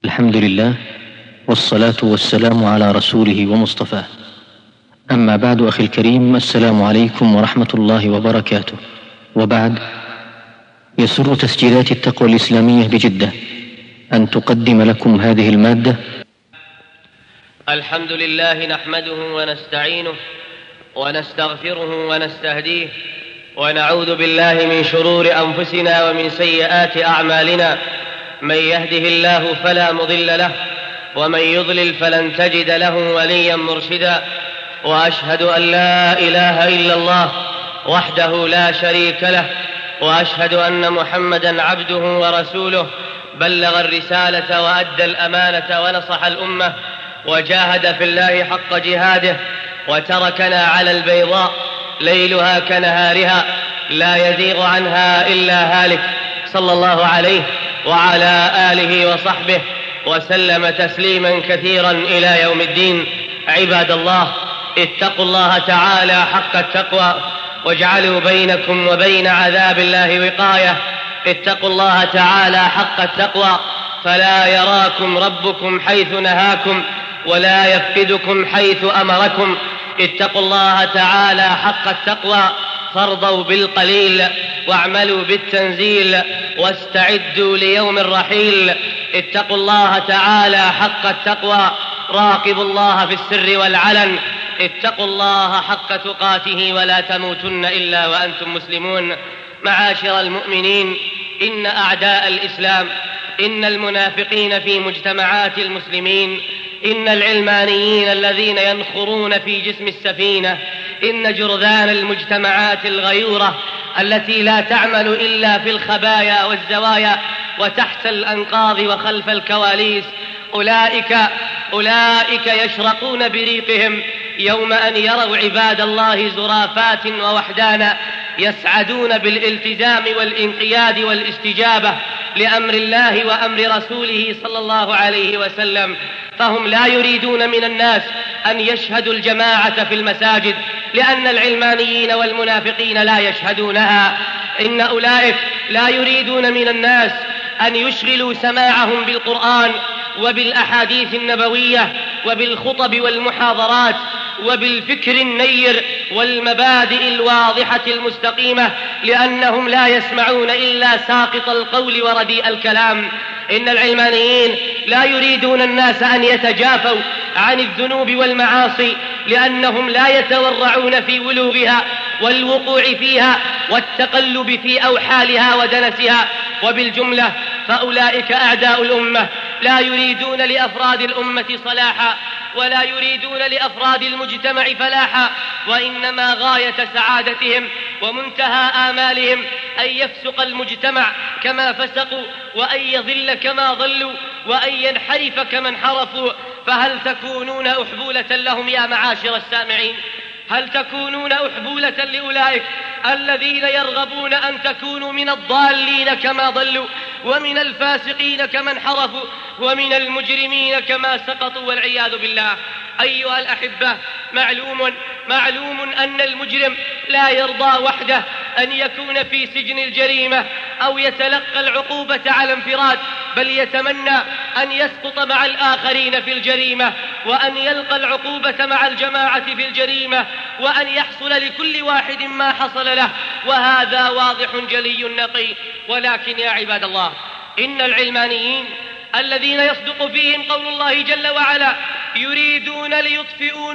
الحمد لله، والصلاة والسلام على رسوله ومصطفاه. أما بعد، أخي الكريم، السلام عليكم ورحمة الله وبركاته. وبعد، يسر تسجيلات التقوى الإسلامية بجدة أن تقدم لكم هذه المادة. الحمد لله نحمده ونستعينه ونستغفره ونستهديه، ونعوذ بالله من شرور أنفسنا ومن سيئات أعمالنا. من يهده الله فلا مضل له، ومن يضلل فلن تجد له وليا مرشدا. وأشهد أن لا إله إلا الله وحده لا شريك له، وأشهد أن محمدا عبده ورسوله، بلغ الرسالة وأدى الأمانة ونصح الأمة، وجاهد في الله حق جهاده، وتركنا على البيضاء ليلها كنهارها لا يزيغ عنها إلا هالك، صلى الله عليه وعلى آله وصحبه وسلم تسليما كثيرا إلى يوم الدين. عباد الله، اتقوا الله تعالى حق التقوى، واجعلوا بينكم وبين عذاب الله وقاية. اتقوا الله تعالى حق التقوى، فلا يراكم ربكم حيث نهاكم، ولا يفقدكم حيث أمركم. اتقوا الله تعالى حق التقوى، فارضوا بالقليل واعملوا بالتنزيل، واستعدوا ليوم الرحيل. اتقوا الله تعالى حق التقوى، راقبوا الله في السر والعلن. اتقوا الله حق تقاته، ولا تموتن إلا وأنتم مسلمون. معاشر المؤمنين، إن أعداء الإسلام، إن المنافقين في مجتمعات المسلمين، إن العلمانيين الذين ينخرون في جسم السفينة، إن جرذان المجتمعات الغيورة التي لا تعمل إلا في الخبايا والزوايا وتحت الأنقاض وخلف الكواليس، أولئك يشرقون بريقهم يوم أن يروا عباد الله زرافات ووحدانا يسعدون بالالتزام والانقياد والاستجابة لأمر الله وأمر رسوله صلى الله عليه وسلم. فهم لا يريدون من الناس أن يشهدوا الجماعة في المساجد، لأن العلمانيين والمنافقين لا يشهدونها. إن أولئك لا يريدون من الناس أن يشغلوا سماعهم بالقرآن وبالأحاديث النبوية وبالخطب والمحاضرات وبالفكر النير والمبادئ الواضحة المستقيمة، لأنهم لا يسمعون إلا ساقط القول ورديء الكلام. إن العلمانيين لا يريدون الناس أن يتجافوا عن الذنوب والمعاصي، لأنهم لا يتورعون في ولوغها والوقوع فيها والتقلب في أوحالها ودنسها. وبالجملة فأولئك أعداء الأمة، لا يريدون لأفراد الأمة صلاحا، ولا يريدون لأفراد المجتمع فلاحا، وإنما غاية سعادتهم ومنتهى آمالهم أن يفسق المجتمع كما فسقوا، وأن يضل كما ضلوا، وأن ينحرف كما انحرفوا. فهل تكونون أحبولة لهم يا معاشر السامعين؟ هل تكونون أحبولة لأولئك الذين يرغبون أن تكونوا من الضالين كما ضلوا، ومن الفاسقين كما انحرفوا، ومن المجرمين كما سقطوا، والعياذ بالله؟ أيها الأحبة، معلوم أن المجرم لا يرضى وحده أن يكون في سجن الجريمة أو يتلقى العقوبة على انفراد، بل يتمنى أن يسقط مع الآخرين في الجريمة، وأن يلقى العقوبة مع الجماعة في الجريمة، وأن يحصل لكل واحد ما حصل له، وهذا واضح جلي نقي. ولكن يا عباد الله، إن العلمانيين الذين يصدق فيهم قول الله جل وعلا يريدون ليطفئوا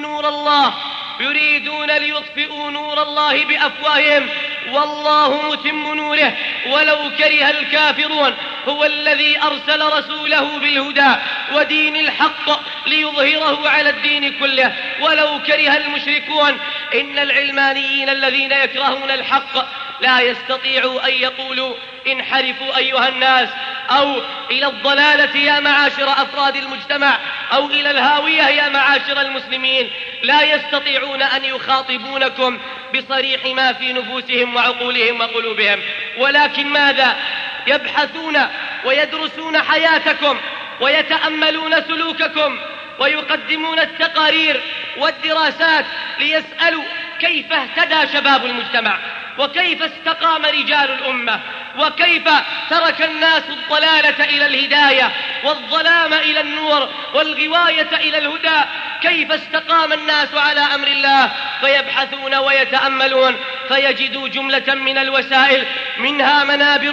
نور الله بأفواههم والله متم نوره ولو كره الكافرون، هو الذي أرسل رسوله بالهدى ودين الحق ليظهره على الدين كله ولو كره المشركون. إن العلمانيين الذين يكرهون الحق لا يستطيعوا أن يقولوا انحرفوا أيها الناس، أو إلى الضلالة يا معاشر أفراد المجتمع، أو إلى الهاوية يا معاشر المسلمين. لا يستطيعون أن يخاطبونكم بصريح ما في نفوسهم وعقولهم وقلوبهم، ولكن ماذا؟ يبحثون ويدرسون حياتكم ويتأملون سلوككم ويقدمون التقارير والدراسات ليسألوا كيف اهتدى شباب المجتمع، وكيف استقام رجال الأمة، وكيف ترك الناس الضلالة إلى الهداية والظلام إلى النور والغواية إلى الهدى. كيف استقام الناس على أمر الله فيبحثون ويتأملون فيجدوا جملة من الوسائل، منها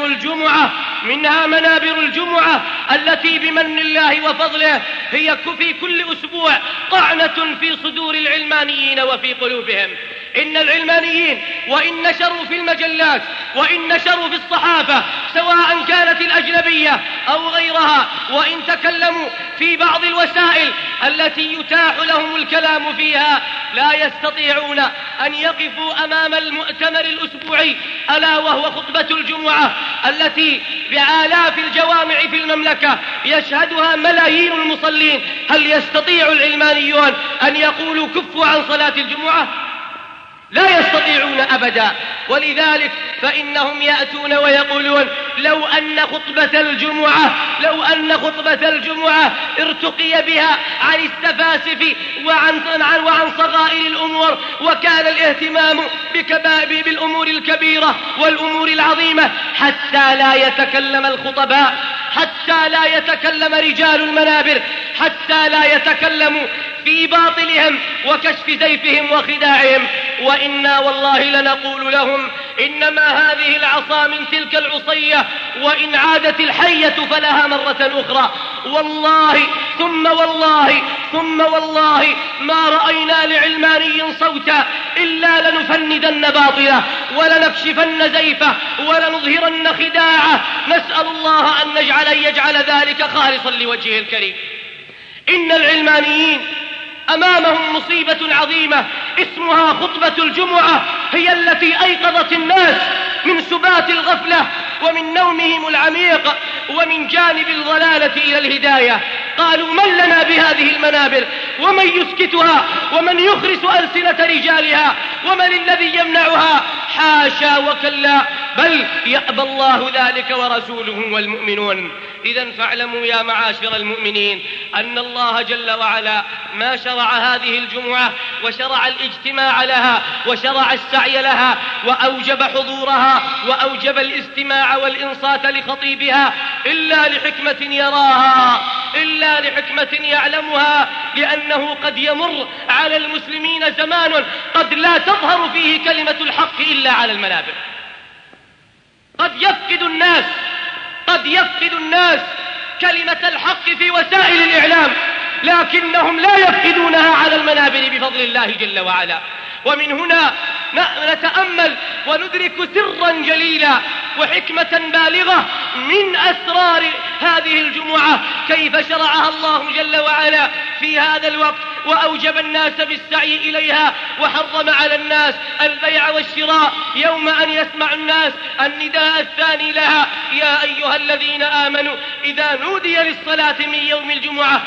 منابر الجمعة التي بمن الله وفضله هي في كل أسبوع طعنة في صدور العلمانيين وفي قلوبهم. إن العلمانيين وإن نشروا في المجلات وإن نشروا في الصحافة سواء كانت الأجنبية أو غيرها، وإن تكلموا في بعض الوسائل التي يتاح لهم الكلام فيها، لا يستطيعون أن يقفوا أمام المؤتمر الأسبوعي ألا وهو خطبة الجمعة التي بآلاف الجوامع في المملكة يشهدها ملايين المصلين. هل يستطيع العلمانيون أن يقولوا كفوا عن صلاة الجمعة؟ لا يستطيعون أبدا. ولذلك فإنهم يأتون ويقولون لو أن خطبة الجمعة ارتقي بها عن السفاسف وعن صغائر الأمور، وكان الاهتمام بالأمور الكبيرة والأمور العظيمة، حتى لا يتكلم الخطباء، حتى لا يتكلم رجال المنابر، حتى لا يتكلموا في باطلهم وكشف زيفهم وخداعهم. وإنا والله لنقول لهم إنما هذه العصا من تلك العصية، وإن عادت الحية فلها مرة أخرى. والله ثم والله ما رأينا لعلماني صوتا إلا لنفندن باطله ولنكشفن زيفه ولنظهرن خداعه. نسأل الله أن يجعل ذلك خالصا لوجهه الكريم. إن العلمانيين أمامهم مصيبة عظيمة اسمها خطبة الجمعة، هي التي أيقظت الناس من سبات الغفلة ومن نومهم العميق ومن جانب الضلالة إلى الهداية. قالوا من لنا بهذه المنابر ومن يسكتها ومن يخرس ألسنة رجالها ومن الذي يمنعها؟ حاشا وكلا، بل يأبى الله ذلك ورسوله والمؤمنون. إذن فاعلموا يا معاشر المؤمنين أن الله جل وعلا ما شرع هذه الجمعة وشرع الاجتماع لها وشرع السعي لها وأوجب حضورها وأوجب الاستماع والإنصات لخطيبها إلا لحكمة يراها، إلا لحكمة يعلمها، لأنه قد يمر على المسلمين زمان قد لا تظهر فيه كلمة الحق إلا على المنابر. قد يفقد الناس كلمة الحق في وسائل الإعلام، لكنهم لا يفقدونها على المنابر بفضل الله جل وعلا. ومن هنا نتأمل وندرك سرا جليلا وحكمة بالغة من أسرار هذه الجمعة، كيف شرعها الله جل وعلا في هذا الوقت وأوجب الناس بالسعي إليها، وحرم على الناس البيع والشراء يوم أن يسمع الناس النداء الثاني لها: يا أيها الذين آمنوا إذا نودي للصلاة من يوم الجمعة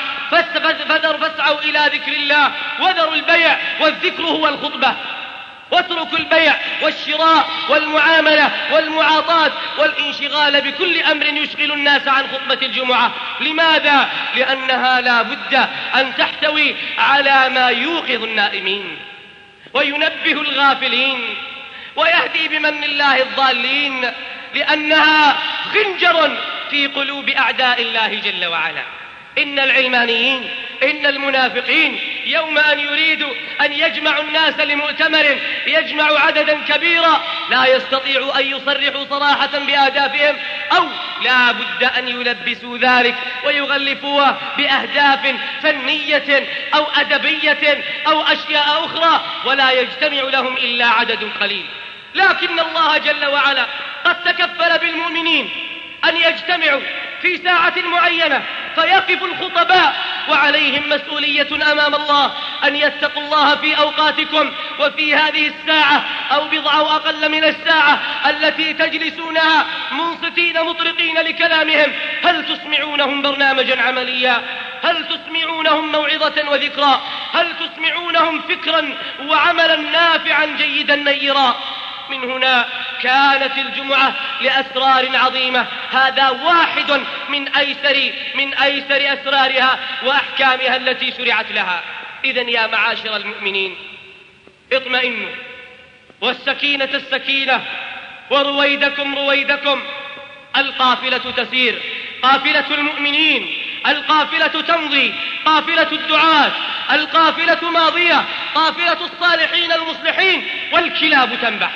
فاسعوا إلى ذكر الله وذروا البيع، والذكر هو الخطبة. واتركوا البيع والشراء والمعاملة والمعاطاة والانشغال بكل أمر يشغل الناس عن خطبة الجمعة. لماذا؟ لأنها لا بد أن تحتوي على ما يوقظ النائمين وينبه الغافلين ويهدي بمن الله الضالين، لأنها خنجر في قلوب أعداء الله جل وعلا. إن العلمانيين، إن المنافقين يوم أن يريدوا أن يجمعوا الناس لمؤتمر يجمع عددا كبيرا لا يستطيعوا أن يصرحوا صراحة بأهدافهم، أو لا بد أن يلبسوا ذلك ويغلفوه بأهداف فنية أو أدبية أو أشياء أخرى، ولا يجتمع لهم إلا عدد قليل. لكن الله جل وعلا قد تكفل بالمؤمنين أن يجتمعوا في ساعة معينة فيقف الخطباء وعليهم مسؤولية أمام الله أن يتقوا الله في أوقاتكم وفي هذه الساعة أو بضع أو أقل من الساعة التي تجلسونها منصتين مطرقين لكلامهم. هل تسمعونهم برنامجا عمليا؟ هل تسمعونهم موعظة وذكرى؟ هل تسمعونهم فكرا وعملا نافعا جيدا نيرا؟ من هنا كانت الجمعة لأسرار عظيمة، هذا واحد من أيسر أسرارها وأحكامها التي شرعت لها. إذن يا معاشر المؤمنين اطمئنوا، والسكينة السكينة، ورويدكم القافلة تسير، قافلة المؤمنين، القافلة تمضي، قافلة الدعاة، القافلة ماضية، قافلة الصالحين المصلحين، والكلاب تنبح.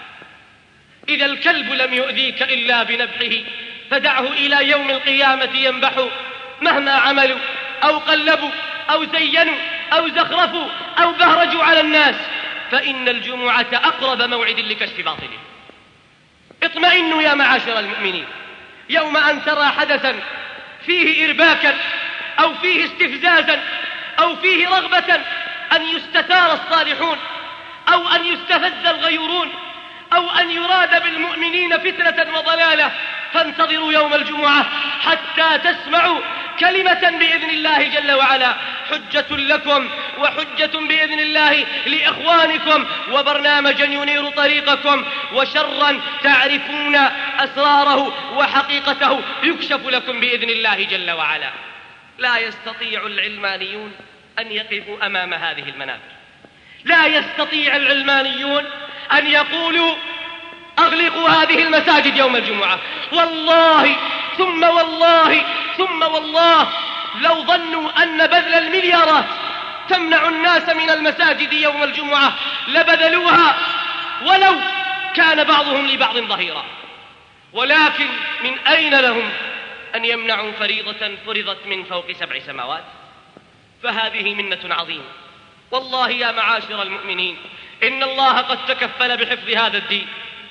إذا الكلب لم يؤذيك إلا بنبحه فدعه إلى يوم القيامة ينبح، مهما عملوا أو قلبوا أو زينوا أو زخرفوا أو بهرجوا على الناس، فإن الجمعة أقرب موعد لكشف باطله. اطمئنوا يا معاشر المؤمنين، يوم أن ترى حدثا فيه إرباكا أو فيه استفزازا أو فيه رغبة أن يستثار الصالحون أو أن يستفز الغيورون أو أن يراد بالمؤمنين فتنة وضلالة، فانتظروا يوم الجمعة حتى تسمعوا كلمة بإذن الله جل وعلا، حجة لكم وحجة بإذن الله لإخوانكم، وبرنامجا ينير طريقكم، وشرا تعرفون أسراره وحقيقته يكشف لكم بإذن الله جل وعلا. لا يستطيع العلمانيون أن يقفوا أمام هذه المنابر، لا يستطيع العلمانيون أن يقولوا أغلقوا هذه المساجد يوم الجمعة. والله ثم والله ثم والله لو ظنوا أن بذل المليارات تمنع الناس من المساجد يوم الجمعة لبذلوها، ولو كان بعضهم لبعض ظهيرا. ولكن من أين لهم أن يمنعوا فريضة فرضت من فوق 7 سماوات؟ فهذه منة عظيمة. والله يا معاشر المؤمنين، إن الله قد تكفل بحفظ هذا الدين.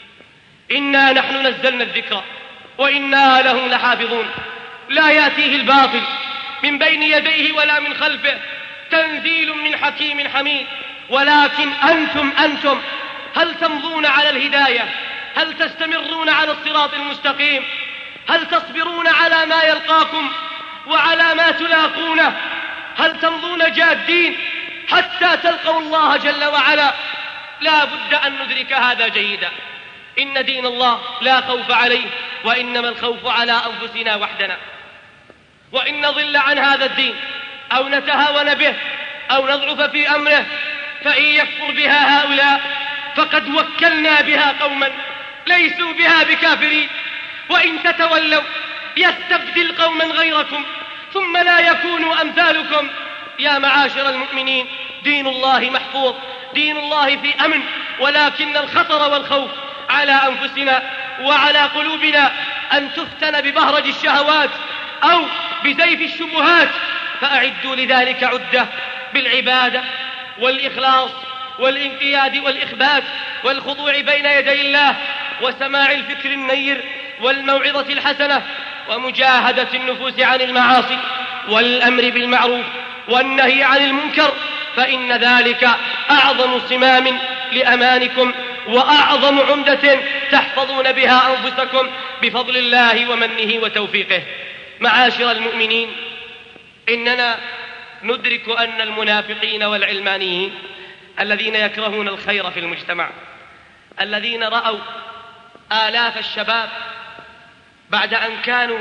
إنا نحن نزلنا الذكر وإنا له لحافظون. لا يأتيه الباطل من بين يديه ولا من خلفه، تنزيل من حكيم حميد. ولكن أنتم هل تمضون على الهداية؟ هل تستمرون على الصراط المستقيم؟ هل تصبرون على ما يلقاكم وعلى ما تلاقونه؟ هل تمضون جادين حتى تلقوا الله جل وعلا؟ لا بد أن ندرك هذا جيدا. إن دين الله لا خوف عليه، وإنما الخوف على أنفسنا وحدنا. وإن نضل عن هذا الدين أو نتهاون به أو نضعف في أمره، فإن يكفر بها هؤلاء فقد وكلنا بها قوما ليسوا بها بكافرين. وإن تتولوا يستبدل قوما غيركم ثم لا يكونوا أمثالكم. يا معاشر المؤمنين، دين الله محفوظ، دين الله في أمن، ولكن الخطر والخوف على أنفسنا وعلى قلوبنا أن تفتن ببهرج الشهوات أو بزيف الشبهات. فأعدوا لذلك عدة بالعبادة والإخلاص والانقياد والإخبات والخضوع بين يدي الله وسماع الفكر النير والموعظة الحسنة ومجاهدة النفوس عن المعاصي والأمر بالمعروف والنهي عن المنكر، فإن ذلك أعظم صمام لأمانكم وأعظم عمدة تحفظون بها أنفسكم بفضل الله ومنه وتوفيقه. معاشر المؤمنين، إننا ندرك أن المنافقين والعلمانيين الذين يكرهون الخير في المجتمع، الذين رأوا آلاف الشباب بعد أن كانوا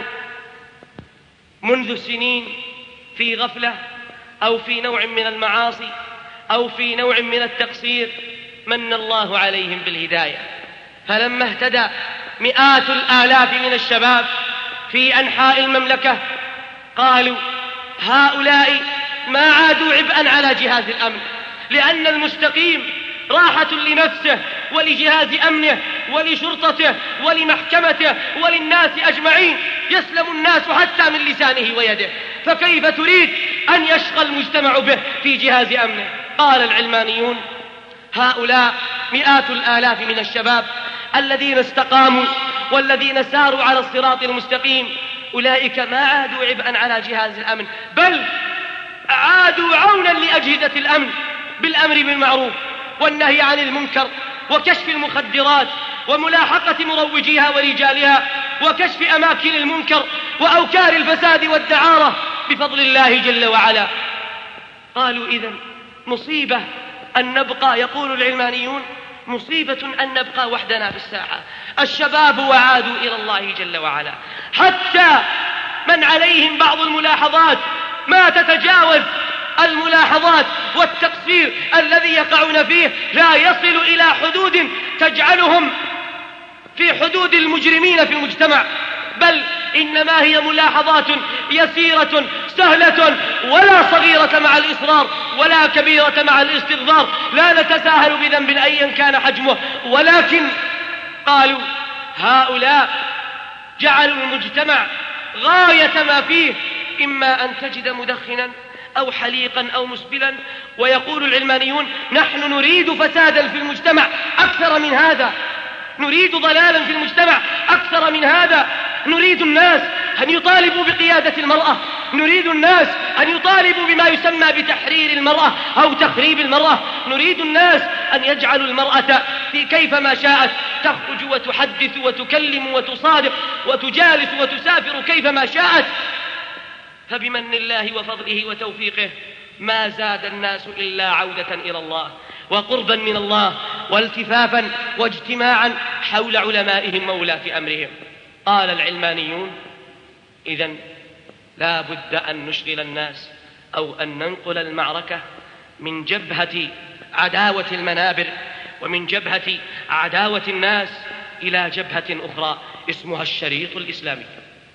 منذ سنين في غفلة أو في نوع من المعاصي أو في نوع من التقصير، من الله عليهم بالهداية. فلما اهتدى مئات الآلاف من الشباب في أنحاء المملكة قالوا هؤلاء ما عادوا عبئا على جهاز الأمن، لأن المستقيم راحة لنفسه ولجهاز أمنه ولشرطته ولمحكمته وللناس أجمعين، يسلم الناس حتى من لسانه ويده، فكيف تريد أن يشغى المجتمع به في جهاز أمنه؟ قال العلمانيون هؤلاء مئات الآلاف من الشباب الذين استقاموا والذين ساروا على الصراط المستقيم، أولئك ما عادوا عبئا على جهاز الأمن، بل عادوا عونا لأجهزة الأمن بالأمر بالمعروف والنهي عن المنكر وكشف المخدرات وملاحقة مروجيها ورجالها وكشف أماكن المنكر وأوكار الفساد والدعارة بفضل الله جل وعلا. قالوا إذن مصيبة أن نبقى، يقول العلمانيون مصيبة أن نبقى وحدنا في الساحة، الشباب وعادوا إلى الله جل وعلا، حتى من عليهم بعض الملاحظات ما تتجاوز الملاحظات والتقصير الذي يقعون فيه، لا يصل إلى حدود تجعلهم في حدود المجرمين في المجتمع، بل إنما هي ملاحظات يسيرة سهلة، ولا صغيرة مع الإصرار ولا كبيرة مع الاستغفار. لا نتساهل بذنب أيا كان حجمه، ولكن قالوا هؤلاء جعلوا المجتمع غاية ما فيه، إما أن تجد مدخنا أو حليقا أو مسبلا. ويقول العلمانيون نحن نريد فسادا في المجتمع أكثر من هذا، نريد ضلالا في المجتمع أكثر من هذا. نريد الناس أن يطالبوا بقيادة المرأة، نريد الناس أن يطالبوا بما يسمى بتحرير المرأة أو تخريب المرأة، نريد الناس أن يجعلوا المرأة في كيفما شاءت تخرج وتحدث وتكلم وتصادق وتجالس وتسافر كيفما شاءت. فبمن الله وفضله وتوفيقه ما زاد الناس إلا عودة إلى الله وقربا من الله والتفافا واجتماعا حول علمائهم مولاة أمرهم. قال العلمانيون إذن لا بد أن نشغل الناس أو أن ننقل المعركة من جبهة عداوة المنابر ومن جبهة عداوة الناس إلى جبهة أخرى اسمها الشريط الإسلامي.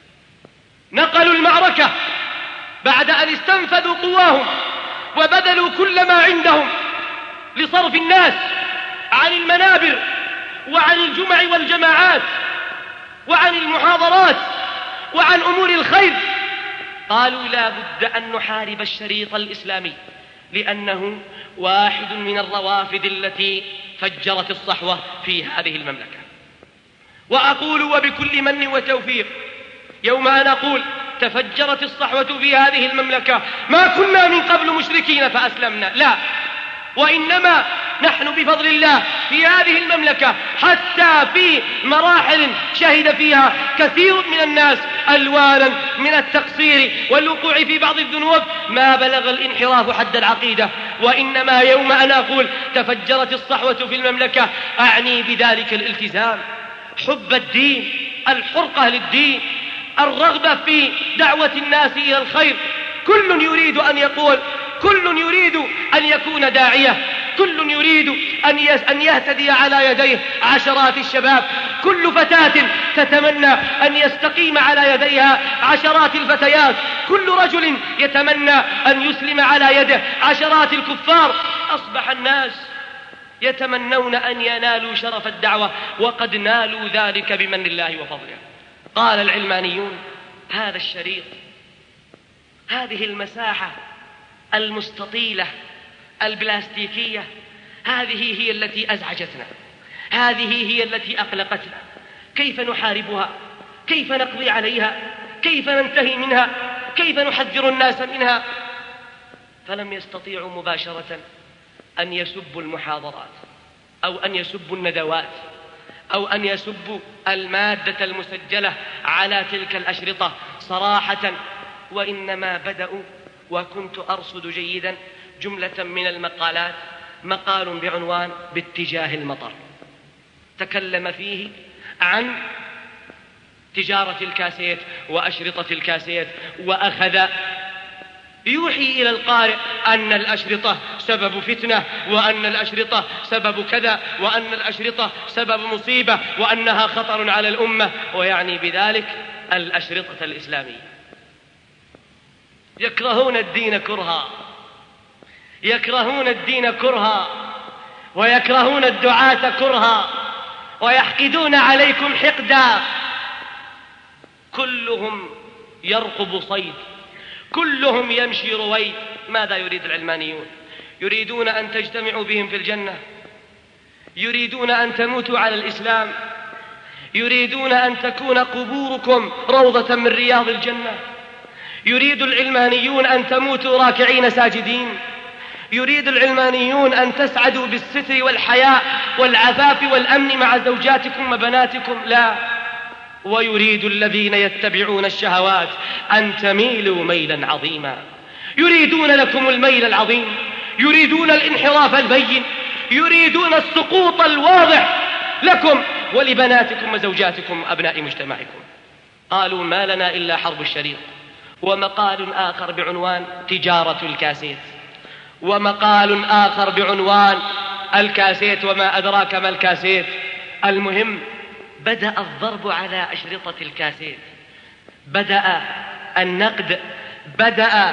نقلوا المعركة بعد أن استنفذوا قواهم وبذلوا كل ما عندهم لصرف الناس عن المنابر وعن الجمع والجماعات وعن المحاضرات وعن أمور الخير. قالوا لا بد أن نحارب الشريط الإسلامي لأنه واحد من الروافد التي فجرت الصحوة في هذه المملكة. وأقول وبكل من وتوفيق يوم أن أقول تفجرت الصحوة في هذه المملكة ما كنا من قبل مشركين فأسلمنا، لا، وإنما نحن بفضل الله في هذه المملكة حتى في مراحل شهد فيها كثير من الناس ألوانا من التقصير والوقوع في بعض الذنوب ما بلغ الانحراف حد العقيدة. وإنما يوم أن أقول تفجرت الصحوة في المملكة أعني بذلك الالتزام، حب الدين، الحرقة للدين، الرغبة في دعوة الناس إلى الخير. كل يريد أن يقول، كل يريد أن يكون داعية، كل يريد أن يهتدي على يديه عشرات الشباب، كل فتاة تتمنى أن يستقيم على يديها عشرات الفتيات، كل رجل يتمنى أن يسلم على يده عشرات الكفار. أصبح الناس يتمنون أن ينالوا شرف الدعوة وقد نالوا ذلك بمن الله وفضله. قال العلمانيون هذا الشريط، هذه المساحة المستطيلة البلاستيكية، هذه هي التي أزعجتنا، هذه هي التي أقلقتنا. كيف نحاربها؟ كيف نقضي عليها؟ كيف ننتهي منها؟ كيف نحذر الناس منها؟ فلم يستطيعوا مباشرة أن يسبوا المحاضرات أو أن يسبوا الندوات أو أن يسبوا المادة المسجلة على تلك الأشرطة صراحة، وإنما بدأوا، وكنت أرصد جيدا جملة من المقالات، مقال بعنوان باتجاه المطر تكلم فيه عن تجارة الكاسيت وأشرطة الكاسيت، وأخذ يوحي إلى القارئ أن الأشرطة سبب فتنة، وأن الأشرطة سبب كذا، وأن الأشرطة سبب مصيبة، وأنها خطر على الأمة، ويعني بذلك الأشرطة الإسلامية. يكرهون الدين كرها، يكرهون الدين كرها، ويكرهون الدعاة كرها، ويحقدون عليكم حقدا. كلهم يرقب صيد، كلهم يمشي رويد. ماذا يريد العلمانيون؟ يريدون أن تجتمعوا بهم في الجنة، يريدون أن تموتوا على الإسلام، يريدون أن تكون قبوركم روضة من رياض الجنة، يريد العلمانيون أن تموتوا راكعين ساجدين، يريد العلمانيون أن تسعدوا بالستر والحياء والعفاف والأمن مع زوجاتكم وبناتكم، لا، ويريد الذين يتبعون الشهوات أن تميلوا ميلا عظيما. يريدون لكم الميل العظيم، يريدون الانحراف البين، يريدون السقوط الواضح لكم ولبناتكم وزوجاتكم وأبناء مجتمعكم. قالوا ما لنا إلا حرب الشريط. ومقال آخر بعنوان تجارة الكاسيت، ومقال آخر بعنوان الكاسيت وما أدراك ما الكاسيت. المهم بدأ الضرب على أشرطة الكاسيت، بدأ النقد، بدأ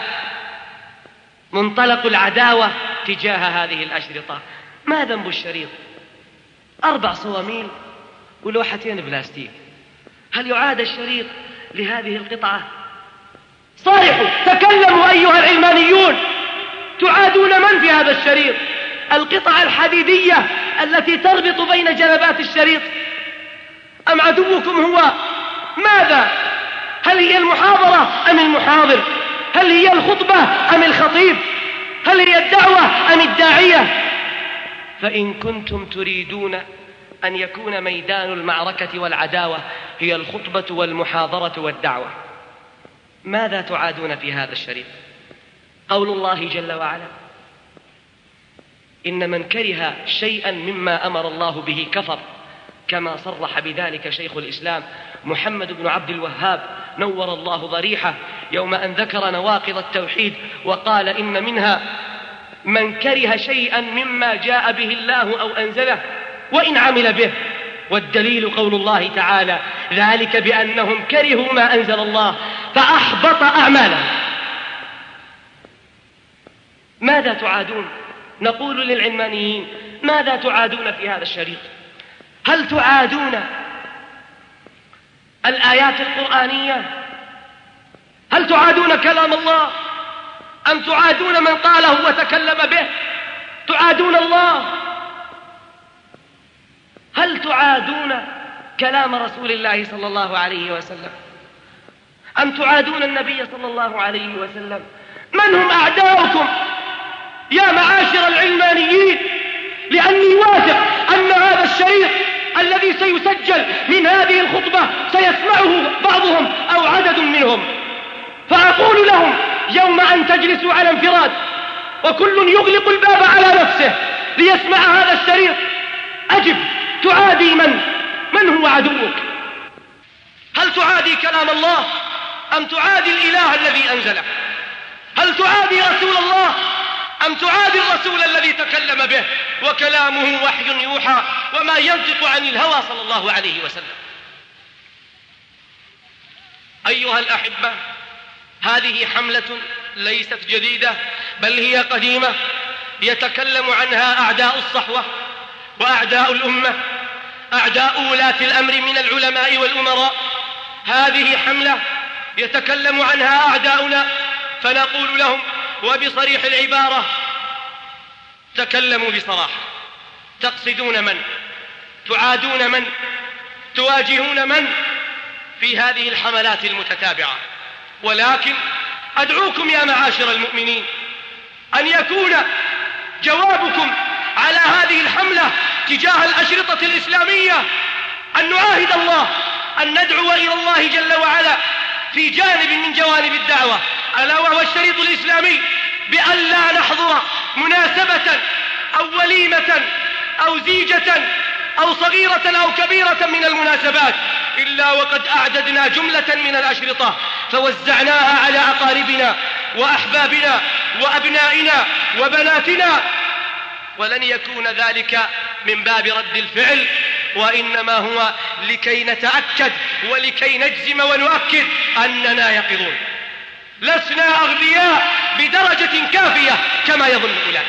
منطلق العداوة تجاه هذه الأشرطة. ما ذنب الشريط؟ 4 صواميل ولوحتين بلاستيك، هل يعاد الشريط لهذه القطعة؟ صارحوا، تكلموا أيها العلمانيون، تعادون من في هذا الشريط؟ القطعة الحديدية التي تربط بين جنبات الشريط، أم عدوكم هو ماذا؟ هل هي المحاضرة أم المحاضر؟ هل هي الخطبة أم الخطيب؟ هل هي الدعوة أم الداعية؟ فإن كنتم تريدون أن يكون ميدان المعركة والعداوة هي الخطبة والمحاضرة والدعوة، ماذا تعادون في هذا الشريط؟ قول الله جل وعلا: إن من كره شيئا مما أمر الله به كفر، كما صرح بذلك شيخ الإسلام محمد بن عبد الوهاب نور الله ضريحه يوم أن ذكر نواقض التوحيد وقال: إن منها من كره شيئا مما جاء به الله أو أنزله وإن عمل به، والدليل قول الله تعالى: ذلك بأنهم كرهوا ما أنزل الله فأحبط أعمالهم. ماذا تعادون؟ نقول للعلمانيين: ماذا تعادون في هذا الشريط؟ هل تعادون الآيات القرآنية؟ هل تعادون كلام الله؟ أم تعادون من قاله وتكلم به؟ تعادون الله؟ هل تعادون كلام رسول الله صلى الله عليه وسلم؟ أم تعادون النبي صلى الله عليه وسلم؟ من هم أعداؤكم يا معاشر العلمانيين؟ لأني واثق أن هذا الشريط الذي سيسجل من هذه الخطبة سيسمعه بعضهم أو عدد منهم، فأقول لهم: يوم أن تجلسوا على انفراد وكل يغلق الباب على نفسه ليسمع هذا الشريط، أجب، تعادي من هو عدوك؟ هل تعادي كلام الله أم تعادي الإله الذي أنزله؟ هل تعادي رسول الله أم تعادي الرسول الذي تكلم به وكلامه وحي يوحى وما ينطق عن الهوى صلى الله عليه وسلم؟ أيها الأحبة، هذه حملة ليست جديدة بل هي قديمة، يتكلم عنها أعداء الصحوة وأعداء الأمة، أعداء ولاة الأمر من العلماء والأمراء. هذه حملة يتكلم عنها أعداؤنا، فنقول لهم وبصريح العبارة: تكلموا بصراحة. تقصدون من؟ تعادون من؟ تواجهون من في هذه الحملات المتتابعة؟ ولكن أدعوكم يا معاشر المؤمنين أن يكون جوابكم على هذه الحملة تجاه الأشرطة الإسلامية أن نعاهد الله، أن ندعو إلى الله جل وعلا في جانب من جوانب الدعوة، ألا وهو الشريط الإسلامي، بأن لا نحضر مناسبة أو وليمة أو زيجة أو صغيرة أو كبيرة من المناسبات إلا وقد أعددنا جملة من الأشرطة فوزعناها على أقاربنا وأحبابنا وأبنائنا وبناتنا، ولن يكون ذلك من باب رد الفعل، وإنما هو لكي نتأكد ولكي نجزم ونؤكد أننا يقظون، لسنا أغبياء بدرجة كافية كما يظن أولئك.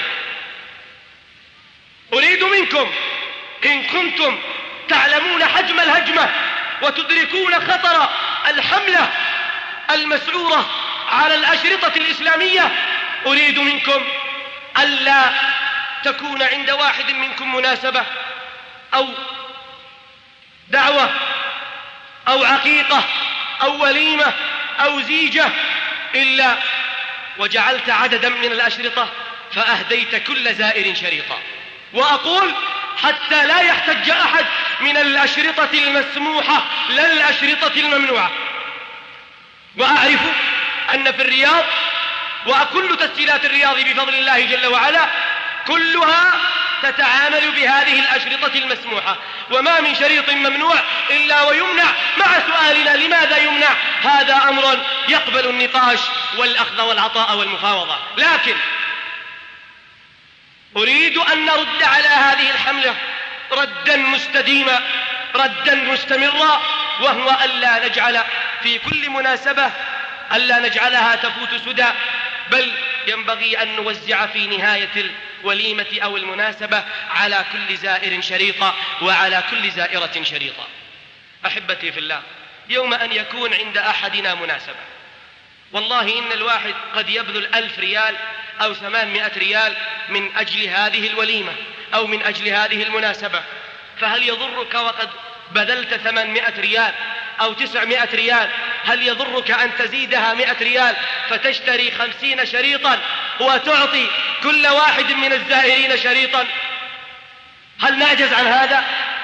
أريد منكم إن كنتم تعلمون حجم الهجمة وتدركون خطر الحملة المسعورة على الأشرطة الإسلامية، أريد منكم ألا تكون عند واحد منكم مناسبة أو دعوة أو عقيقة أو وليمة أو زيجة إلا وجعلت عددا من الأشرطة فأهديت كل زائر شريطا. وأقول حتى لا يحتج أحد من الأشرطة المسموحة لا الأشرطة الممنوعة. وأعرف أن في الرياض وكل تسجيلات الرياض بفضل الله جل وعلا كلها تتعامل بهذه الأشرطة المسموحة، وما من شريط ممنوع إلا ويمنع، مع سؤالنا لماذا يمنع؟ هذا أمر يقبل النقاش والأخذ والعطاء والمفاوضة. لكن أريد أن نرد على هذه الحملة ردا مستديما ردا مستمرا، وهو ألا نجعل في كل مناسبة ألا نجعلها تفوت سدى، بل ينبغي أن نوزع في نهاية الوليمة أو المناسبة على كل زائر شريطا وعلى كل زائرة شريطا. أحبتي في الله، يوم أن يكون عند أحدنا مناسبة، والله إن الواحد قد يبذل 1000 ريال أو 800 ريال من أجل هذه الوليمة أو من أجل هذه المناسبة، فهل يضرك وقد بذلت 800 ريال أو 900 ريال؟ هل يضرك أن تزيدها 100 ريال فتشتري 50 شريطا وتعطي كل واحد من الزائرين شريطا؟ هل نعجز عن هذا؟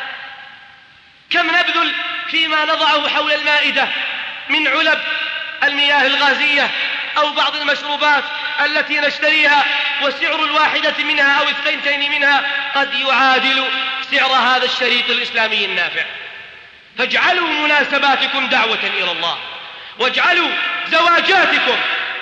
كم نبذل فيما نضعه حول المائدة من علب المياه الغازية أو بعض المشروبات التي نشتريها، وسعر الواحدة منها أو الثنتين منها قد يعادل سعر هذا الشريط الإسلامي النافع. فاجعلوا مناسباتكم دعوة إلى الله، واجعلوا زواجاتكم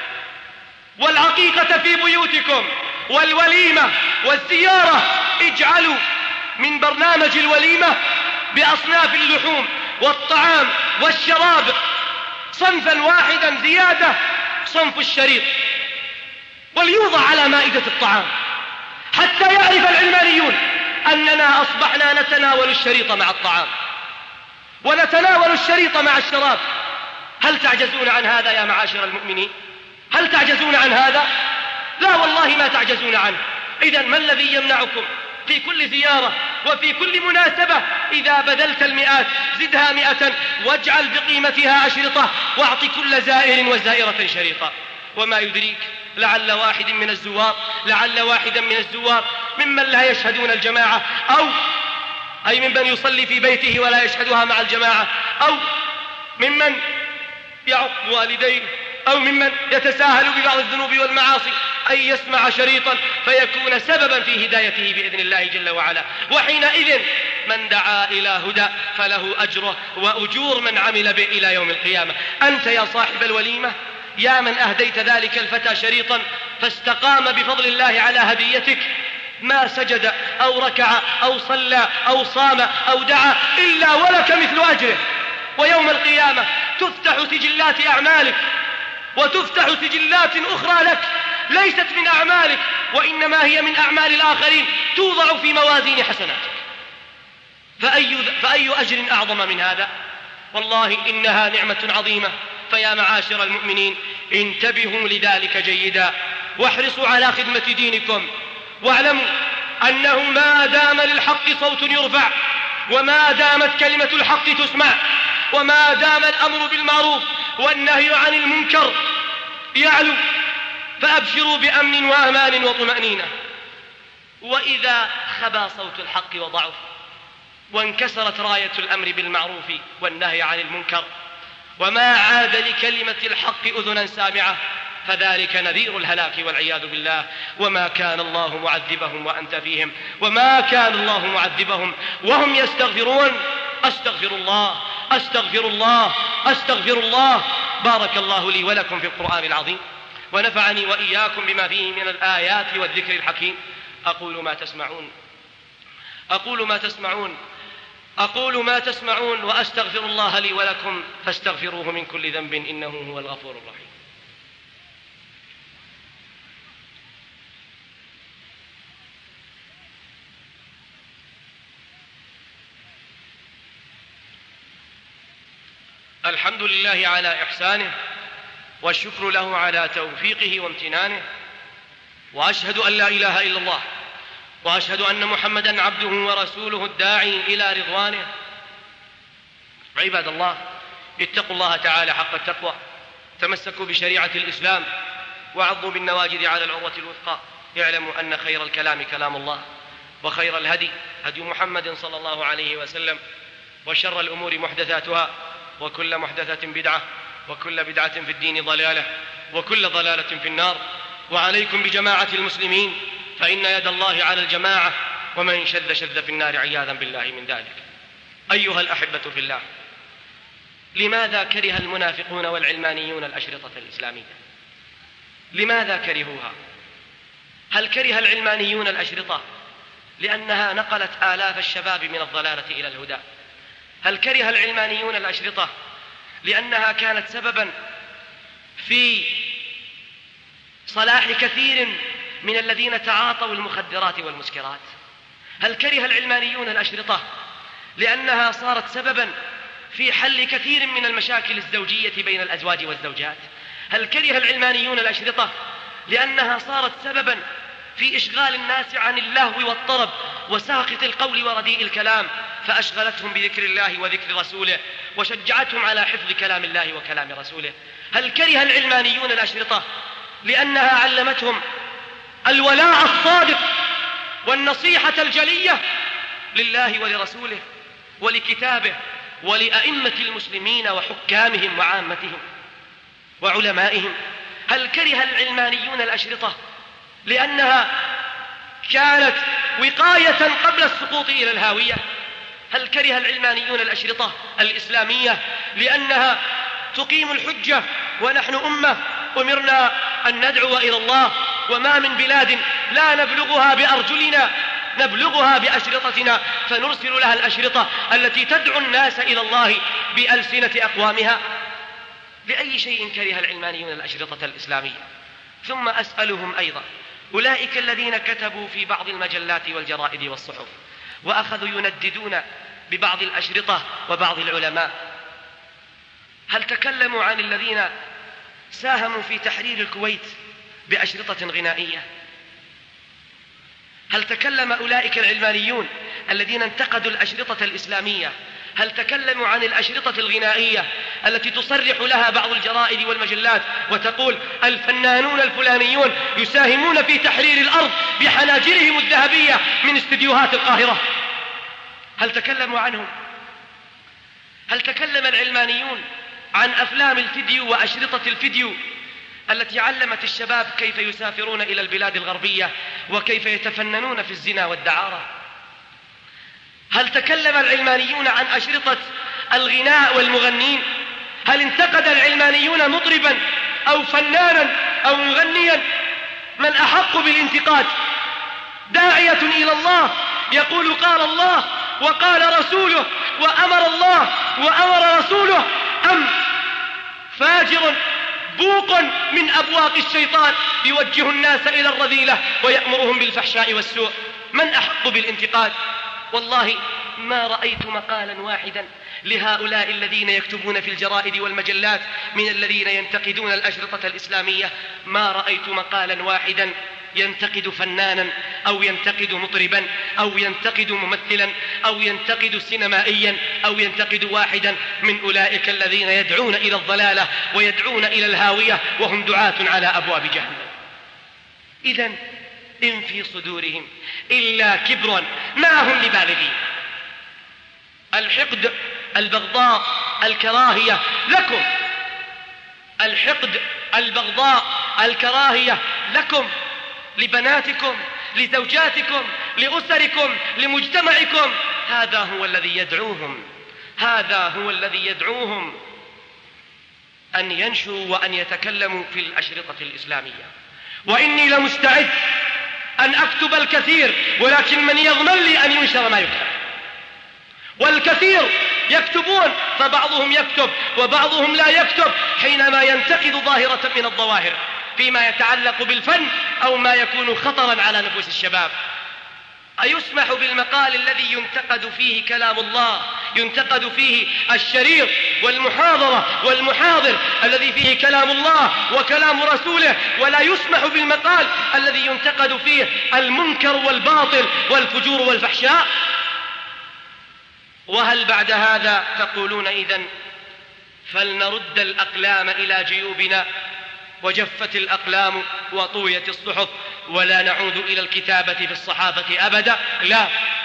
والعقيقة في بيوتكم والوليمة والزيارة، اجعلوا من برنامج الوليمة بأصناف اللحوم والطعام والشراب صنفا واحدا زيادة، صنف الشريط، وليوضع على مائدة الطعام حتى يعرف العلمانيون أننا أصبحنا نتناول الشريط مع الطعام ونتناول الشريط مع الشراب. هل تعجزون عن هذا يا معاشر المؤمنين؟ هل تعجزون عن هذا؟ لا والله ما تعجزون عنه. إذن ما الذي يمنعكم في كل زيارة وفي كل مناسبة إذا بذلت 100 زدها 100 واجعل بقيمتها أشرطة، واعط كل زائر وزائرة شريطة. وما يدريك لعل واحدا من الزوار ممن لا يشهدون الجماعة، أي ممن يصلي في بيته ولا يشهدها مع الجماعة، أو ممن يعق والديه، أو ممن يتساهل ببعض الذنوب والمعاصي، أن يسمع شريطا فيكون سببا في هدايته بإذن الله جل وعلا. وحينئذ من دعا إلى هدى فله أجره وأجور من عمل به إلى يوم القيامة. أنت يا صاحب الوليمة، يا من أهديت ذلك الفتى شريطا فاستقام بفضل الله على هديتك، ما سجد أو ركع أو صلى أو صام أو دعا إلا ولك مثل أجره. ويوم القيامة تفتح سجلات أعمالك وتفتح سجلات أخرى لك ليست من أعمالك وإنما هي من أعمال الآخرين، توضع في موازين حسناتك. فأي أجر أعظم من هذا؟ والله إنها نعمة عظيمة. فيا معاشر المؤمنين انتبهوا لذلك جيدا، واحرصوا على خدمة دينكم، واعلموا أنه ما دام للحق صوت يرفع، وما دامت كلمة الحق تسمع، وما دام الأمر بالمعروف والنهي عن المنكر يعلو، فأبشروا بأمن وأمان وطمأنينة. وإذا خبى صوت الحق وضعف وانكسرت راية الأمر بالمعروف والنهي عن المنكر وما عاد لكلمة الحق أذنا سامعة، فذلك نذير الهلاك والعياذ بالله. وما كان الله معذبهم وأنت فيهم، وما كان الله معذبهم وهم يستغفرون. أستغفر الله أستغفر الله أستغفر الله. بارك الله لي ولكم في القرآن العظيم، ونفعني وإياكم بما فيه من الآيات والذكر الحكيم. أقول ما تسمعون وأستغفر الله لي ولكم فاستغفروه من كل ذنب إنه هو الغفور الرحيم. الحمد لله على إحسانه، والشكر له على توفيقه وامتنانه، وأشهد أن لا إله إلا الله، وأشهد أن محمدا عبده ورسوله الداعي إلى رضوانه. عباد الله، اتقوا الله تعالى حق التقوى، تمسكوا بشريعة الإسلام، وعضوا بالنواجذ على العروة الوثقى. اعلموا أن خير الكلام كلام الله، وخير الهدي هدي محمد صلى الله عليه وسلم، وشر الأمور محدثاتها، وكل محدثة بدعة، وكل بدعة في الدين ضلالة، وكل ضلالة في النار. وعليكم بجماعة المسلمين، فإن يد الله على الجماعة، ومن شذ شذ في النار عياذا بالله من ذلك. أيها الأحبة في الله، لماذا كره المنافقون والعلمانيون الأشرطة الإسلامية؟ لماذا كرهوها؟ هل كره العلمانيون الأشرطة لأنها نقلت آلاف الشباب من الضلالة إلى الهدى؟ هل كره العلمانيون الأشرطة لأنها كانت سببا في صلاح كثير من الذين تعاطوا المخدرات والمسكرات؟ هل كره العلمانيون الأشرطة لأنها صارت سببا في حل كثير من المشاكل الزوجية بين الأزواج والزوجات؟ هل كره العلمانيون الأشرطة لأنها صارت سببا في إشغال الناس عن اللهو والطرب وساقط القول ورديء الكلام، فأشغلتهم بذكر الله وذكر رسوله وشجعتهم على حفظ كلام الله وكلام رسوله؟ هل كره العلمانيون الأشرطة لأنها علمتهم الولاء الصادق والنصيحة الجلية لله ولرسوله ولكتابه ولأئمة المسلمين وحكامهم وعامتهم وعلمائهم؟ هل كره العلمانيون الأشرطة لأنها كانت وقاية قبل السقوط إلى الهاوية؟ هل كره العلمانيون الأشرطة الإسلامية لأنها تقيم الحجة ونحن أمة أمرنا أن ندعو إلى الله، وما من بلاد لا نبلغها بأرجلنا نبلغها بأشرطتنا، فنرسل لها الأشرطة التي تدعو الناس إلى الله بألسنة أقوامها؟ لأي شيء كره العلمانيون الأشرطة الإسلامية؟ ثم أسألهم أيضا، أولئك الذين كتبوا في بعض المجلات والجرائد والصحف وأخذوا ينددون ببعض الأشرطة وبعض العلماء، هل تكلموا عن الذين ساهموا في تحرير الكويت بأشرطة غنائية؟ هل تكلم أولئك العلمانيون الذين انتقدوا الأشرطة الإسلامية، هل تكلموا عن الأشرطة الغنائية التي تصرح لها بعض الجرائد والمجلات وتقول الفنانون الفلانيون يساهمون في تحرير الأرض بحناجرهم الذهبية من استديوهات القاهرة؟ هل تكلموا عنهم؟ هل تكلم العلمانيون عن أفلام الفيديو وأشرطة الفيديو التي علمت الشباب كيف يسافرون إلى البلاد الغربية وكيف يتفننون في الزنا والدعارة؟ هل تكلم العلمانيون عن أشرطة الغناء والمغنين؟ هل انتقد العلمانيون مطربا أو فنانا أو مغنيا؟ من أحق بالانتقاد؟ داعية إلى الله يقول قال الله وقال رسوله وأمر الله وأمر رسوله، أم فاجر بوق من أبواق الشيطان يوجه الناس إلى الرذيلة ويأمرهم بالفحشاء والسوء؟ من أحق بالانتقاد؟ والله ما رأيت مقالا واحدا لهؤلاء الذين يكتبون في الجرائد والمجلات من الذين ينتقدون الأشرطة الإسلامية، ما رأيت مقالا واحدا ينتقد فنانا أو ينتقد مطربا أو ينتقد ممثلا أو ينتقد سينمائيا أو ينتقد واحدا من أولئك الذين يدعون إلى الضلالة ويدعون إلى الهاوية وهم دعاة على أبواب جهنم. إذن إن في صدورهم إلا كبر ما هم ببالغين. الحقد، البغضاء، الكراهية لكم، الحقد، البغضاء، الكراهية لكم، لبناتكم، لزوجاتكم، لأسركم، لمجتمعكم. هذا هو الذي يدعوهم، هذا هو الذي يدعوهم أن ينشوا وأن يتكلموا في الأشرطة الإسلامية. وإني لمستعد أن أكتب الكثير، ولكن من يضمن لي أن ينشر ما يكتب؟ والكثير يكتبون، فبعضهم يكتب وبعضهم لا يكتب حينما ينتقد ظاهرة من الظواهر فيما يتعلق بالفن أو ما يكون خطرا على نفوس الشباب. أيسمح بالمقال الذي ينتقد فيه كلام الله، ينتقد فيه الشريط والمحاضرة والمحاضر الذي فيه كلام الله وكلام رسوله، ولا يسمح بالمقال الذي ينتقد فيه المنكر والباطل والفجور والفحشاء؟ وهل بعد هذا تقولون إذن فلنرد الأقلام إلى جيوبنا وجفت الأقلام وطويت الصحف ولا نعود إلى الكتابة في الصحافة أبدا؟ لا،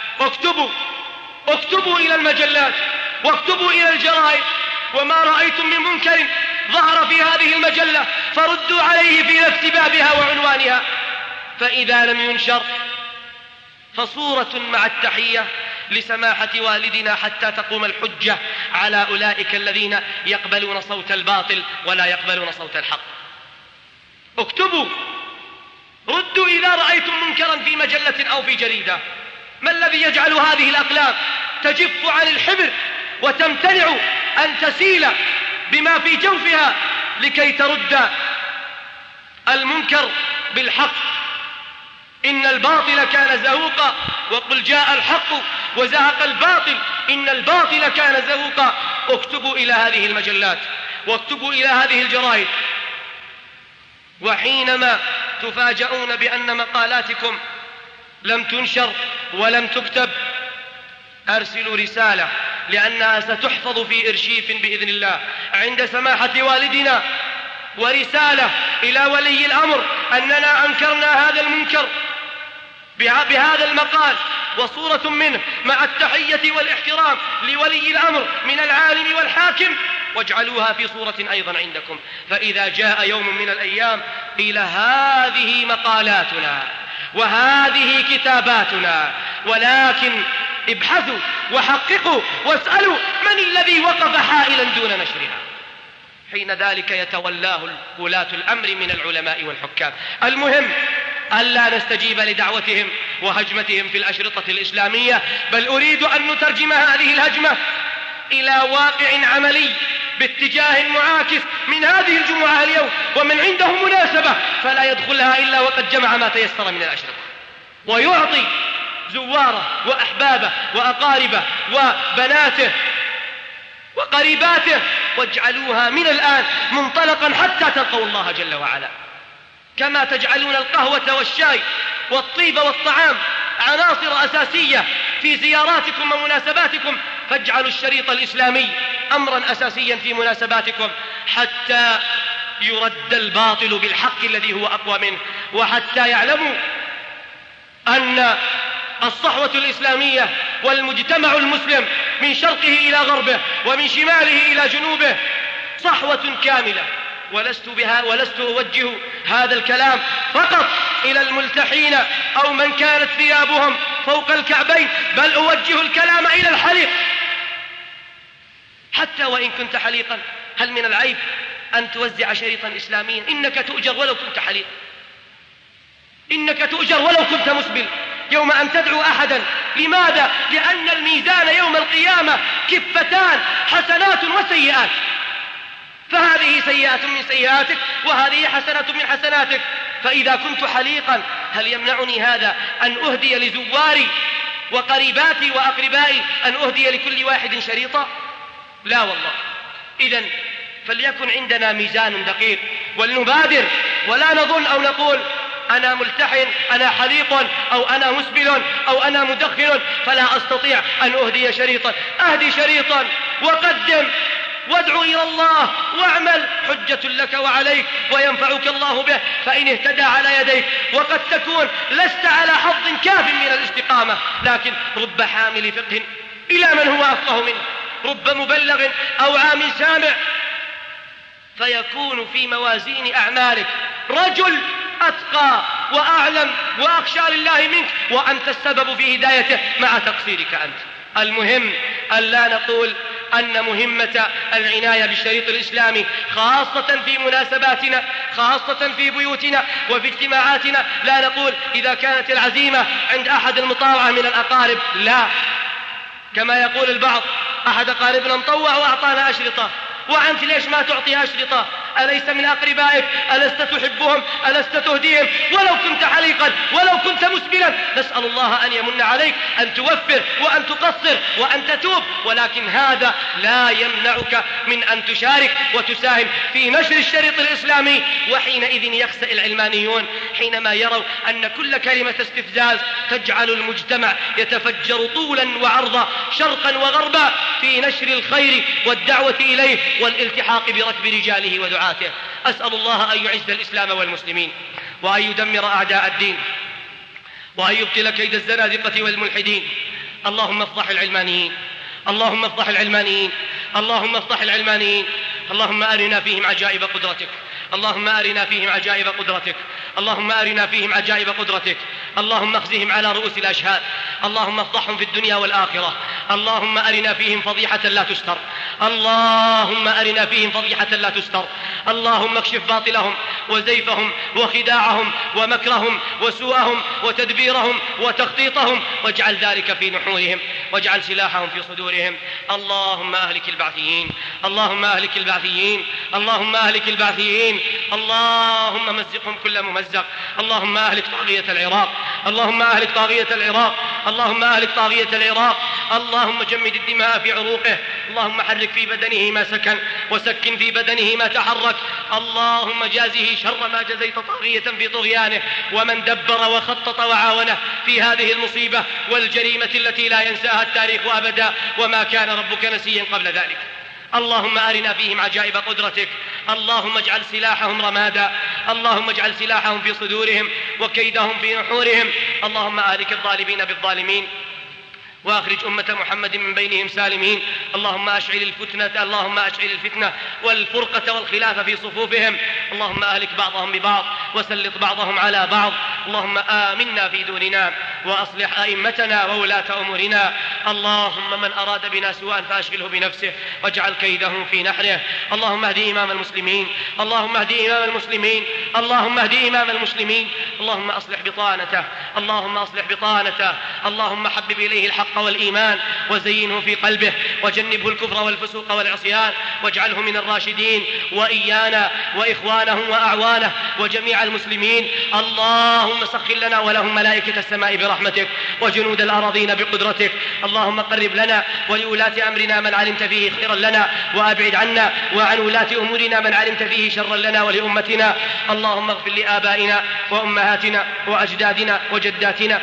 اكتبوا إلى المجلات واكتبوا إلى الجرائد، وما رأيتم من منكر ظهر في هذه المجلة فردوا عليه في نفس بابها وعنوانها، فإذا لم ينشر فصورة مع التحية لسماحة والدنا حتى تقوم الحجة على أولئك الذين يقبلون صوت الباطل ولا يقبلون صوت الحق. اكتبوا، ردوا إذا رأيتم منكرا في مجلة أو في جريدة. ما الذي يجعل هذه الأقلام تجف عن الحبر وتمتنع أن تسيل بما في جوفها لكي ترد المنكر بالحق. إن الباطل كان زهوقا وقل جاء الحق وزهق الباطل إن الباطل كان زهوقا. اكتبوا إلى هذه المجلات واكتبوا إلى هذه الجرائد، وحينما تفاجؤون بأن مقالاتكم لم تنشر ولم تكتب أرسلوا رسالة، لأنها ستحفظ في إرشيف بإذن الله عند سماحة والدنا، ورسالة إلى ولي الأمر أننا أنكرنا هذا المنكر بهذا المقال، وصورة منه مع التحية والاحترام لولي الأمر من العالم والحاكم، واجعلوها في صورة أيضا عندكم. فإذا جاء يوم من الأيام قيل هذه مقالاتنا وهذه كتاباتنا، ولكن ابحثوا وحققوا واسألوا من الذي وقف حائلا دون نشرها. حين ذلك يتولاه ولاة الأمر من العلماء والحكام. المهم ألا نستجيب لدعوتهم وهجمتهم في الأشرطة الإسلامية، بل أريد أن نترجم هذه الهجمة إلى واقع عملي باتجاه معاكس من هذه الجمعة اليوم، ومن عنده مناسبة فلا يدخلها إلا وقد جمع ما تيسر من الأشرطة، ويعطي زواره وأحبابه وأقاربه وبناته وقريباته، واجعلوها من الآن منطلقا حتى تلقوا الله جل وعلا. كما تجعلون القهوة والشاي والطيب والطعام عناصر أساسية في زياراتكم ومناسباتكم، فاجعلوا الشريط الإسلامي أمرا أساسيا في مناسباتكم، حتى يرد الباطل بالحق الذي هو أقوى منه، وحتى يعلموا أن الصحوة الإسلامية والمجتمع المسلم من شرقه إلى غربه ومن شماله إلى جنوبه صحوة كاملة. ولست أوجه هذا الكلام فقط إلى الملتحين أو من كانت ثيابهم فوق الكعبين، بل أوجه الكلام إلى الحليق. حتى وإن كنت حليقا، هل من العيب أن توزع شريطا إسلاميا؟ إنك تؤجر ولو كنت حليق، إنك تؤجر ولو كنت مسبل يوم أن تدعو أحدا. لماذا؟ لأن الميزان يوم القيامة كفتان، حسنات وسيئات، فهذه سيئات من سيئاتك وهذه حسنات من حسناتك. فإذا كنت حليقا هل يمنعني هذا أن أهدي لزواري وقريباتي وأقربائي، أن أهدي لكل واحد شريطا؟ لا والله. إذن فليكن عندنا ميزان دقيق، ولنبادر ولا نظن أو نقول أنا ملتحن، أنا حليق، أو أنا مسبل، أو أنا مدخن فلا أستطيع أن أهدي شريطا. أهدي شريطا وقدم وادعو إلى الله واعمل، حجة لك وعليك وينفعك الله به، فإن اهتدى على يديك. وقد تكون لست على حظ كاف من الاستقامة، لكن رب حامل فقه إلى من هو أفقه منه، رب مبلغ أو عام سامع، فيكون في موازين أعمالك رجل أتقى وأعلم وأخشى لله منك، وأنت السبب في هدايته مع تقصيرك أنت. المهم ألا نقول أن مهمة العناية بالشريط الإسلامي خاصة في مناسباتنا، خاصة في بيوتنا وفي اجتماعاتنا، لا نقول إذا كانت العزيمة عند أحد المطاوعة من الأقارب، لا، كما يقول البعض أحد أقاربنا مطوع وأعطانا أشرطة، وأنت ليش ما تعطي أشرطة؟ أليس من أقربائك؟ ألست تحبهم؟ ألست تهديهم؟ ولو كنت حليقا ولو كنت مسبلا، نسأل الله أن يمن عليك أن توفر وأن تقصر وأن تتوب، ولكن هذا لا يمنعك من أن تشارك وتساهم في نشر الشريط الإسلامي. وحينئذ يخسأ العلمانيون حينما يروا أن كل كلمة استفزاز تجعل المجتمع يتفجر طولا وعرضا شرقا وغربا في نشر الخير والدعوة إليه والالتحاق بركب رجاله ودعاته. أسأل الله أن يعز الإسلام والمسلمين، وأن يدمر أعداء الدين، وأن يبطل كيد الزنادقة والملحدين. اللهم افضح العلمانيين، اللهم افضح العلمانيين، اللهم افضح العلمانيين. اللهم أرنا فيهم عجائب قدرتك، اللهم أرنا فيهم عجائب قدرتك، اللهم أرنا فيهم عجائب قدرتك، اللهم اخزهم على رؤوس الأشهاد، اللهم افضحهم في الدنيا والآخرة، اللهم أرنا فيهم فضيحة لا تستر، اللهم أرنا فيهم فضيحة لا تستر، اللهم اكشف باطلهم وزيفهم وخداعهم ومكرهم وسوءهم وتدبيرهم وتخطيطهم، واجعل ذلك في نحورهم، واجعل سلاحهم في صدورهم. اللهم أهلك البعثيين، اللهم أهلك البعثيين، اللهم أهلك البعثيين، اللهم مزقهم كل ممزق، اللهم أهلك طاغية العراق، اللهم أهلك طاغية العراق، اللهم أهلك طاغية العراق، اللهم جمد الدماء في عروقه، اللهم حرك في بدنه ما سكن وسكن في بدنه ما تحرك، اللهم جازه شر ما جزيت طاغية في طغيانه ومن دبر وخطط وعاونه في هذه المصيبة والجريمة التي لا ينساها التاريخ أبدا، وما كان ربك نسيا قبل ذلك. اللهم أرنا فيهم عجائب قدرتك، اللهم اجعل سلاحهم رمادا، اللهم اجعل سلاحهم في صدورهم وكيدهم في نحورهم، اللهم أهلك الظالمين بالظالمين وأخرج أمة محمد من بينهم سالمين، اللهم أشعل الفتنة والفرقة والخلاف في صفوفهم، اللهم أهلك بعضهم ببعض وسلط بعضهم على بعض، اللهم آمنا في دوننا وأصلح أئمتنا وولاة أمورنا، اللهم من أراد بنا سوءا فأشغله بنفسه واجعل كيده في نحره، اللهم اهد إمام المسلمين، اللهم اهد إمام المسلمين، اللهم اهد إمام المسلمين، اللهم أصلح بطانته، اللهم أصلح بطانته، اللهم حبب إليه الحق والإيمان وزينه في قلبه وجنبه الكفر والفسوق والعصيان واجعله من الراشدين، وإيانا وإخوانه وأعوانه وجميع المسلمين. اللهم سخر لنا ولهم ملائكة السماء برحمتك وجنود الأراضين بقدرتك، اللهم قرب لنا ولولاة أمرنا من علمت فيه خيرا لنا، وأبعد عنا وعن ولاة أمورنا من علمت فيه شرا لنا ولأمتنا، اللهم اغفر لآبائنا وأمهاتنا وأجدادنا وجداتنا،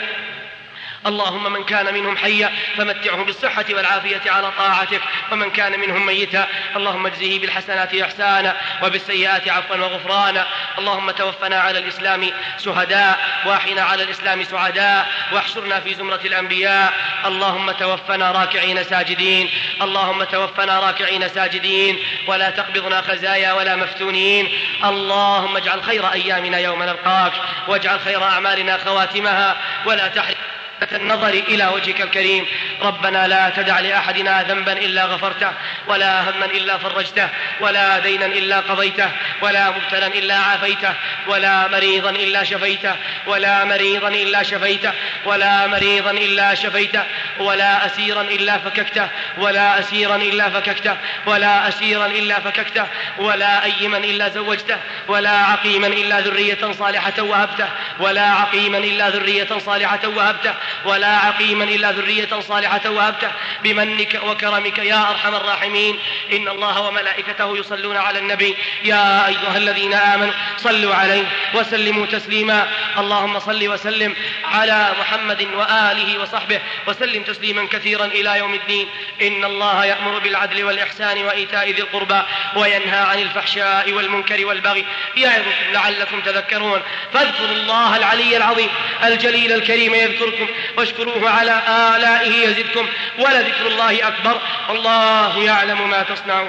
اللهم من كان منهم حيا فمتعه بالصحة والعافية على طاعتك، ومن كان منهم ميتا اللهم اجزه بالحسنات إحسانا وبالسيئات عفوا وغفرانا، اللهم توفنا على الإسلام شهداء واحنا على الإسلام سعداء واحشرنا في زمرة الأنبياء، اللهم توفنا راكعين ساجدين، اللهم توفنا راكعين ساجدين ولا تقبضنا خزايا ولا مفتونين، اللهم اجعل خير أيامنا يوم نلقاك، واجعل خير أعمالنا خواتمها، ولا تحرم النظر إلى وجهك الكريم. ربنا لا تدع لأحدنا ذنبا إلا غفرته، ولا هما إلا فرجته، ولا دينا إلا قضيته، ولا مبتلا إلا عافيته، ولا مريضا إلا شفيته، ولا مريضا إلا شفيته، ولا مريضا إلا شفيته، ولا أسيرا إلا فككته، ولا أسيرا إلا فككته، ولا أسيرا إلا فككته، ولا أيما إلا زوجته، ولا عقيما إلا ذرية صالحة وهبته، ولا عقيما إلا ذرية صالحة وهبته، ولا عقيما إلا ذرية صالحة وهبته، بمنك وكرمك يا أرحم الراحمين. إن الله وملائكته يصلون على النبي، يا أيها الذين آمنوا صلوا عليه وسلموا تسليما، اللهم صل وسلم على محمد وآله وصحبه وسلم تسليما كثيرا إلى يوم الدين. إن الله يأمر بالعدل والإحسان وإيتاء ذي القربى وينهى عن الفحشاء والمنكر والبغي يعظكم لعلكم تذكرون، فاذكروا الله العلي العظيم الجليل الكريم يذكركم، واشكروه على آلائه يزدكم، ولذكر الله أكبر، الله يعلم ما تصنعون.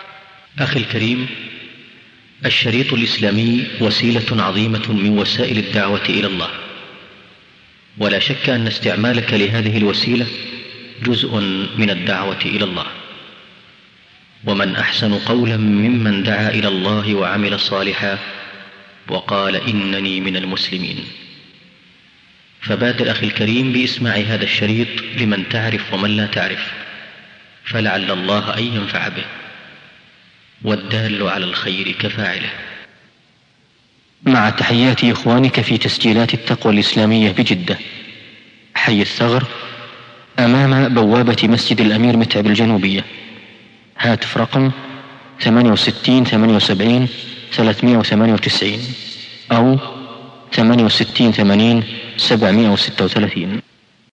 أخي الكريم، الشريط الإسلامي وسيلة عظيمة من وسائل الدعوة إلى الله، ولا شك أن استعمالك لهذه الوسيلة جزء من الدعوة إلى الله، ومن أحسن قولا ممن دعا إلى الله وعمل صالحا وقال إنني من المسلمين. فبادر أخي الكريم بإسماع هذا الشريط لمن تعرف ومن لا تعرف، فلعل الله أن ينفع به، والدال على الخير كفاعله. مع تحيات إخوانك في تسجيلات التقوى الإسلامية بجدة، حي الثغر، أمام بوابة مسجد الأمير متعب الجنوبية. هاتف رقم 68 78 398 أو 68 80 736.